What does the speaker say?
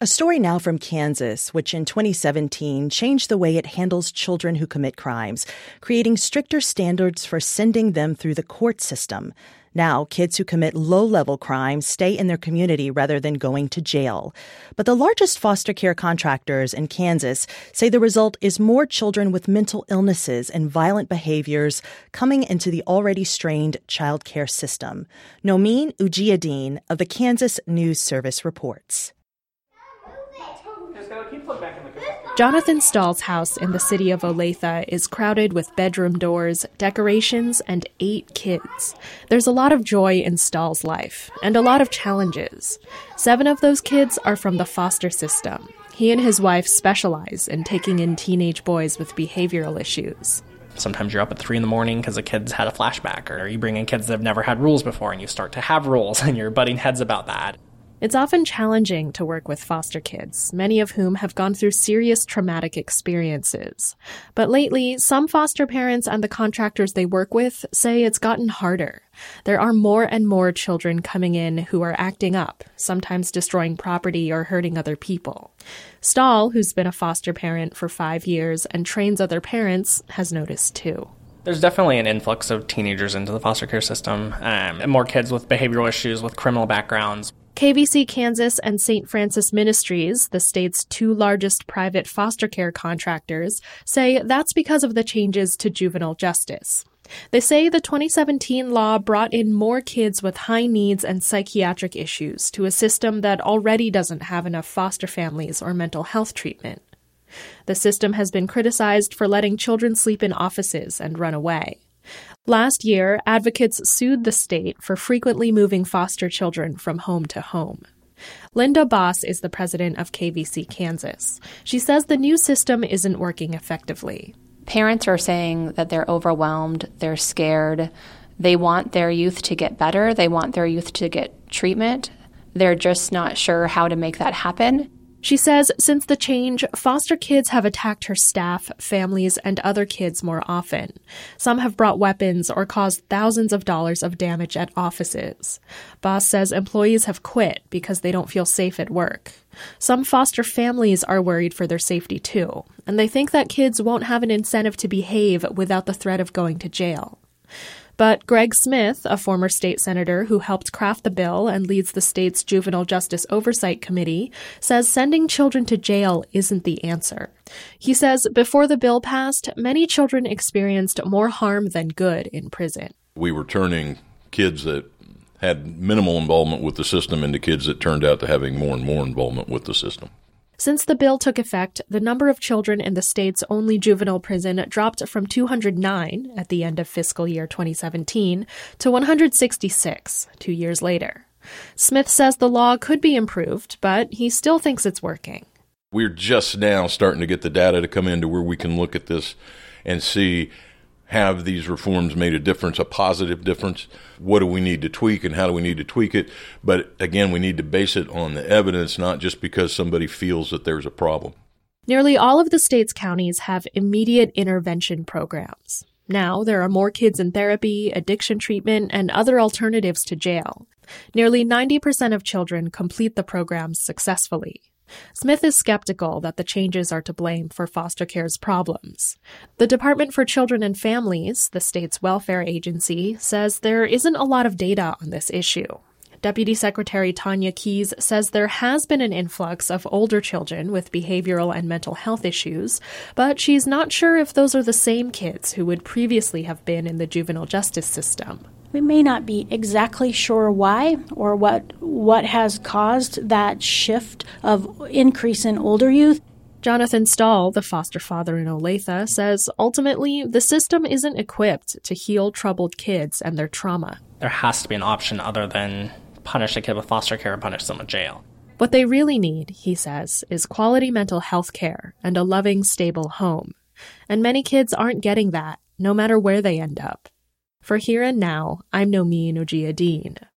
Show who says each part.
Speaker 1: A story now from Kansas, which in 2017 changed the way it handles children who commit crimes, creating stricter standards for sending them through the court system. Now, kids who commit low-level crimes stay in their community rather than going to jail. But the largest foster care contractors in Kansas say the result is more children with mental illnesses and violent behaviors coming into the already strained child care system. Nomin Ujiyediin of the Kansas News Service reports.
Speaker 2: Jonathan Stahl's house in the city of Olathe is crowded with bedroom doors, decorations, and 8 kids. There's a lot of joy in Stahl's life, and a lot of challenges. 7 of those kids are from the foster system. He and his wife specialize in taking in teenage boys with behavioral issues.
Speaker 3: Sometimes you're up at 3 in the morning because a kid's had a flashback, or you bring in kids that have never had rules before, and you start to have rules, and you're butting heads about that.
Speaker 2: It's often challenging to work with foster kids, many of whom have gone through serious traumatic experiences. But lately, some foster parents and the contractors they work with say it's gotten harder. There are more and more children coming in who are acting up, sometimes destroying property or hurting other people. Stahl, who's been a foster parent for 5 years and trains other parents, has noticed too.
Speaker 3: There's definitely an influx of teenagers into the foster care system, and more kids with behavioral issues, with criminal backgrounds.
Speaker 2: KVC Kansas and St. Francis Ministries, the state's 2 largest private foster care contractors, say that's because of the changes to juvenile justice. They say the 2017 law brought in more kids with high needs and psychiatric issues to a system that already doesn't have enough foster families or mental health treatment. The system has been criticized for letting children sleep in offices and run away. Last year, advocates sued the state for frequently moving foster children from home to home. Linda Boss is the president of KVC Kansas. She says the new system isn't working effectively.
Speaker 4: Parents are saying that they're overwhelmed, they're scared, they want their youth to get better, they want their youth to get treatment. They're just not sure how to make that happen.
Speaker 2: She says since the change, foster kids have attacked her staff, families, and other kids more often. Some have brought weapons or caused thousands of dollars of damage at offices. Boss says employees have quit because they don't feel safe at work. Some foster families are worried for their safety too, and they think that kids won't have an incentive to behave without the threat of going to jail. But Greg Smith, a former state senator who helped craft the bill and leads the state's Juvenile Justice Oversight Committee, says sending children to jail isn't the answer. He says before the bill passed, many children experienced more harm than good in prison.
Speaker 5: We were turning kids that had minimal involvement with the system into kids that turned out to having more and more involvement with the system.
Speaker 2: Since the bill took effect, the number of children in the state's only juvenile prison dropped from 209 at the end of fiscal year 2017 to 166 2 years later. Smith says the law could be improved, but he still thinks it's working.
Speaker 5: We're just now starting to get the data to come into where we can look at this and see, have these reforms made a difference, a positive difference? What do we need to tweak and how do we need to tweak it? But again, we need to base it on the evidence, not just because somebody feels that there's a problem.
Speaker 2: Nearly all of the state's counties have immediate intervention programs. Now there are more kids in therapy, addiction treatment, and other alternatives to jail. Nearly 90% of children complete the programs successfully. Smith is skeptical that the changes are to blame for foster care's problems. The Department for Children and Families, the state's welfare agency, says there isn't a lot of data on this issue. Deputy Secretary Tanya Keys says there has been an influx of older children with behavioral and mental health issues, but she's not sure if those are the same kids who would previously have been in the juvenile justice system.
Speaker 6: We may not be exactly sure why or what has caused that shift of increase in older youth.
Speaker 2: Jonathan Stahl, the foster father in Olathe, says ultimately the system isn't equipped to heal troubled kids and their trauma.
Speaker 3: There has to be an option other than punish a kid with foster care and punish them with jail.
Speaker 2: What they really need, he says, is quality mental health care and a loving, stable home. And many kids aren't getting that, no matter where they end up. For Here and Now, I'm Nomin Ujiyediin.